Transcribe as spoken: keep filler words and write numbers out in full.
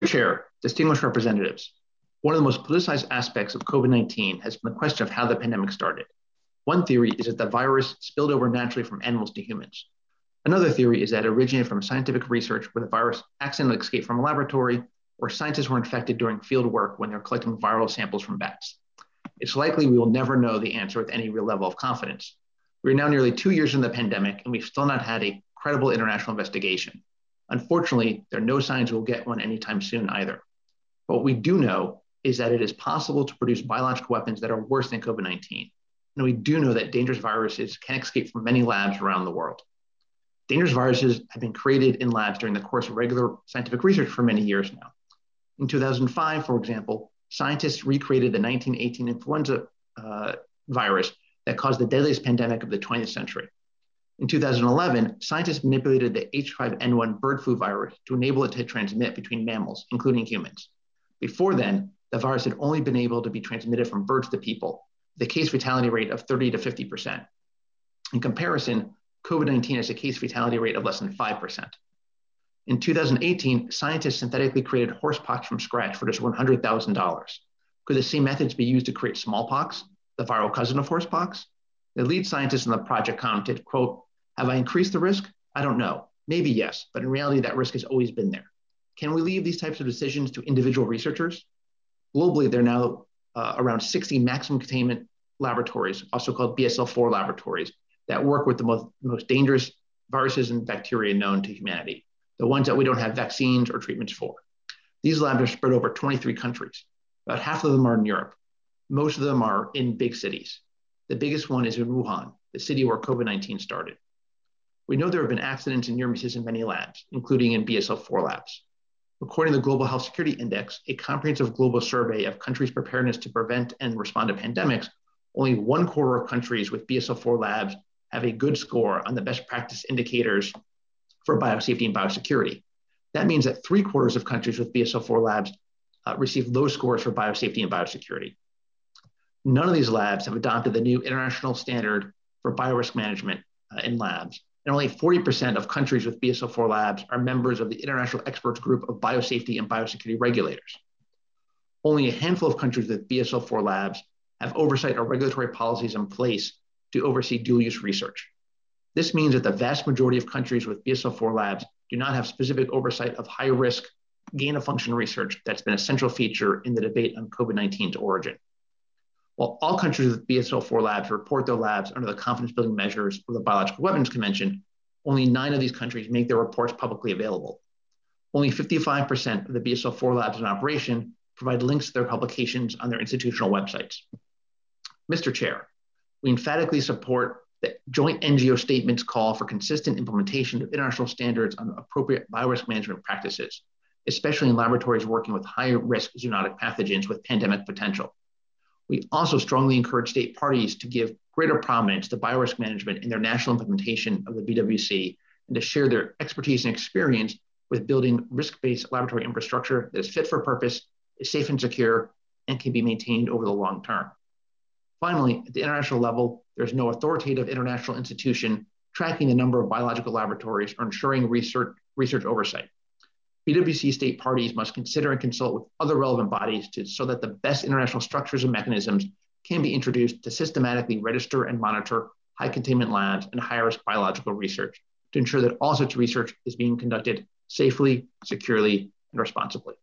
Chair, distinguished representatives, one of the most politicized aspects of COVID nineteen has been the question of how the pandemic started. One theory is that the virus spilled over naturally from animals to humans. Another theory is that it originated from scientific research where the virus accidentally escaped from a laboratory, or scientists were infected during field work when they're collecting viral samples from bats. It's likely we will never know the answer with any real level of confidence. We are now nearly two years in the pandemic, and we've still not had a credible international investigation. Unfortunately, there are no signs we'll get one anytime soon either. But what we do know is that it is possible to produce biological weapons that are worse than COVID nineteen. And we do know that dangerous viruses can escape from many labs around the world. Dangerous viruses have been created in labs during the course of regular scientific research for many years now. In two thousand five, for example, scientists recreated the nineteen eighteen influenza uh, virus that caused the deadliest pandemic of the twentieth century. In two thousand eleven, scientists manipulated the H five N one bird flu virus to enable it to transmit between mammals, including humans. Before then, the virus had only been able to be transmitted from birds to people, with a case fatality rate of thirty to fifty percent. In comparison, COVID nineteen has a case fatality rate of less than five percent. In two thousand eighteen, scientists synthetically created horsepox from scratch for just one hundred thousand dollars. Could the same methods be used to create smallpox, the viral cousin of horsepox? The lead scientist in the project commented, quote, "Have I increased the risk? I don't know. Maybe yes, but in reality, that risk has always been there. Can we leave these types of decisions to individual researchers?" Globally, there are now uh, around sixty maximum containment laboratories, also called B S L four laboratories, that work with the most, most dangerous viruses and bacteria known to humanity, the ones that we don't have vaccines or treatments for. These labs are spread over twenty-three countries. About half of them are in Europe. Most of them are in big cities. The biggest one is in Wuhan, the city where COVID nineteen started. We know there have been accidents and near misses in many labs, including in B S L four labs. According to the Global Health Security Index, a comprehensive global survey of countries' preparedness to prevent and respond to pandemics, only one quarter of countries with B S L four labs have a good score on the best practice indicators for biosafety and biosecurity. That means that three quarters of countries with B S L four labs uh, receive low scores for biosafety and biosecurity. None of these labs have adopted the new international standard for biorisk management uh, in labs. And only forty percent of countries with B S L four labs are members of the International Experts Group of Biosafety and Biosecurity Regulators. Only a handful of countries with B S L four labs have oversight or regulatory policies in place to oversee dual-use research. This means that the vast majority of countries with B S L four labs do not have specific oversight of high-risk gain-of-function research that's been a central feature in the debate on COVID nineteen's origin. While all countries with B S L four labs report their labs under the confidence-building measures of the Biological Weapons Convention, only nine of these countries make their reports publicly available. Only fifty-five percent of the B S L four labs in operation provide links to their publications on their institutional websites. Mister Chair, we emphatically support the joint N G O statement's call for consistent implementation of international standards on appropriate biorisk management practices, especially in laboratories working with high-risk zoonotic pathogens with pandemic potential. We also strongly encourage state parties to give greater prominence to biorisk management in their national implementation of the B W C and to share their expertise and experience with building risk-based laboratory infrastructure that is fit for purpose, is safe and secure, and can be maintained over the long term. Finally, at the international level, there's no authoritative international institution tracking the number of biological laboratories or ensuring research, research oversight. B W C state parties must consider and consult with other relevant bodies to, so that the best international structures and mechanisms can be introduced to systematically register and monitor high containment labs and high-risk biological research to ensure that all such research is being conducted safely, securely, and responsibly.